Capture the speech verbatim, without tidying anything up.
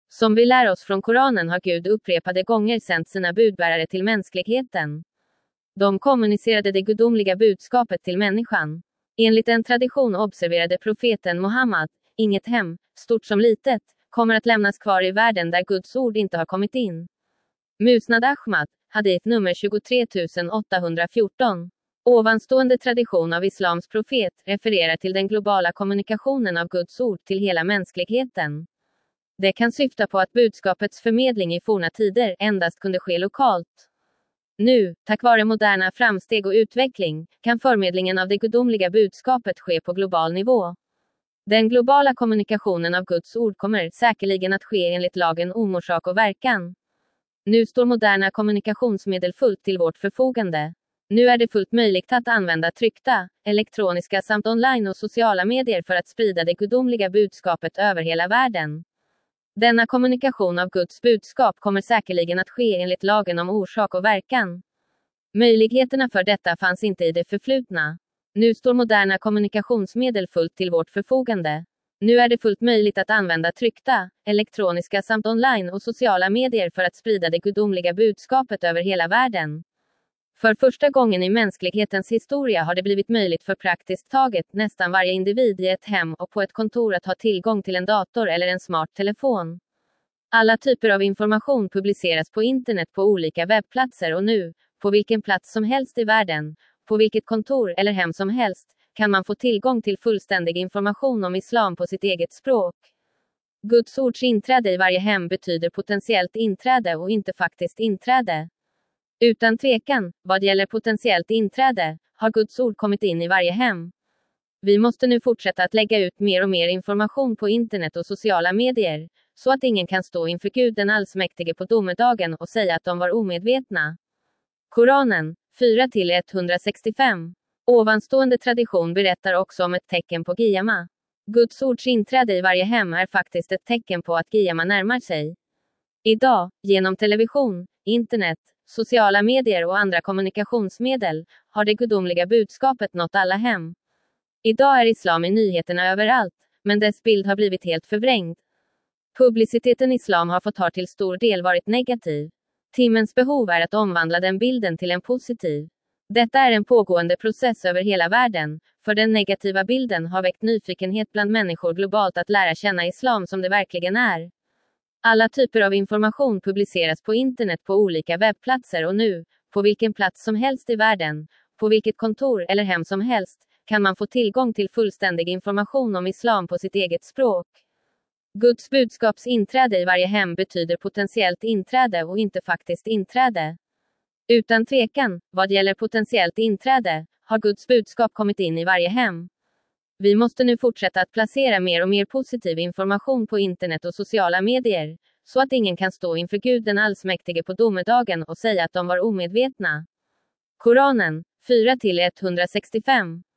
Som vi lär oss från Koranen har Gud upprepade gånger sänt sina budbärare till mänskligheten. De kommunicerade det gudomliga budskapet till människan. Enligt en tradition observerade profeten Muhammad, inget hem, stort som litet, kommer att lämnas kvar i världen där Guds ord inte har kommit in. Musnad Ahmad, hadith nummer tjugotre åttahundrafjorton. Ovanstående tradition av islams profet refererar till den globala kommunikationen av Guds ord till hela mänskligheten. Det kan syfta på att budskapets förmedling i forna tider endast kunde ske lokalt. Nu, tack vare moderna framsteg och utveckling, kan förmedlingen av det gudomliga budskapet ske på global nivå. Den globala kommunikationen av Guds ord kommer säkerligen att ske enligt lagen om orsak och verkan. Nu står moderna kommunikationsmedel fullt till vårt förfogande. Nu är det fullt möjligt att använda tryckta, elektroniska samt online och sociala medier för att sprida det gudomliga budskapet över hela världen. Denna kommunikation av Guds budskap kommer säkerligen att ske enligt lagen om orsak och verkan. Möjligheterna för detta fanns inte i det förflutna. Nu står moderna kommunikationsmedel fullt till vårt förfogande. Nu är det fullt möjligt att använda tryckta, elektroniska samt online och sociala medier för att sprida det gudomliga budskapet över hela världen. För första gången i mänsklighetens historia har det blivit möjligt för praktiskt taget nästan varje individ i ett hem och på ett kontor att ha tillgång till en dator eller en smart telefon. Alla typer av information publiceras på internet på olika webbplatser och nu, på vilken plats som helst i världen, på vilket kontor eller hem som helst, kan man få tillgång till fullständig information om islam på sitt eget språk. Guds ords inträde i varje hem betyder potentiellt inträde och inte faktiskt inträde. Utan tvekan, vad gäller potentiellt inträde, har Guds ord kommit in i varje hem. Vi måste nu fortsätta att lägga ut mer och mer information på internet och sociala medier, så att ingen kan stå inför Gud den allsmäktige på domedagen och säga att de var omedvetna. Koranen, fyra till etthundrasextiofem. Ovanstående tradition berättar också om ett tecken på Qiyama. Guds ords inträde i varje hem är faktiskt ett tecken på att Qiyama närmar sig. Idag, genom television, internet, sociala medier och andra kommunikationsmedel, har det gudomliga budskapet nått alla hem. Idag är islam i nyheterna överallt, men dess bild har blivit helt förvrängd. Publiciteten islam har fått ha till stor del varit negativ. Timmens behov är att omvandla den bilden till en positiv. Detta är en pågående process över hela världen, för den negativa bilden har väckt nyfikenhet bland människor globalt att lära känna islam som det verkligen är. Alla typer av information publiceras på internet på olika webbplatser och nu, på vilken plats som helst i världen, på vilket kontor eller hem som helst, kan man få tillgång till fullständig information om islam på sitt eget språk. Guds budskaps inträde i varje hem betyder potentiellt inträde och inte faktiskt inträde. Utan tvekan, vad gäller potentiellt inträde, har Guds budskap kommit in i varje hem. Vi måste nu fortsätta att placera mer och mer positiv information på internet och sociala medier, så att ingen kan stå inför Gud den allsmäktige på domedagen och säga att de var omedvetna. Koranen, fyra till etthundrasextiofem.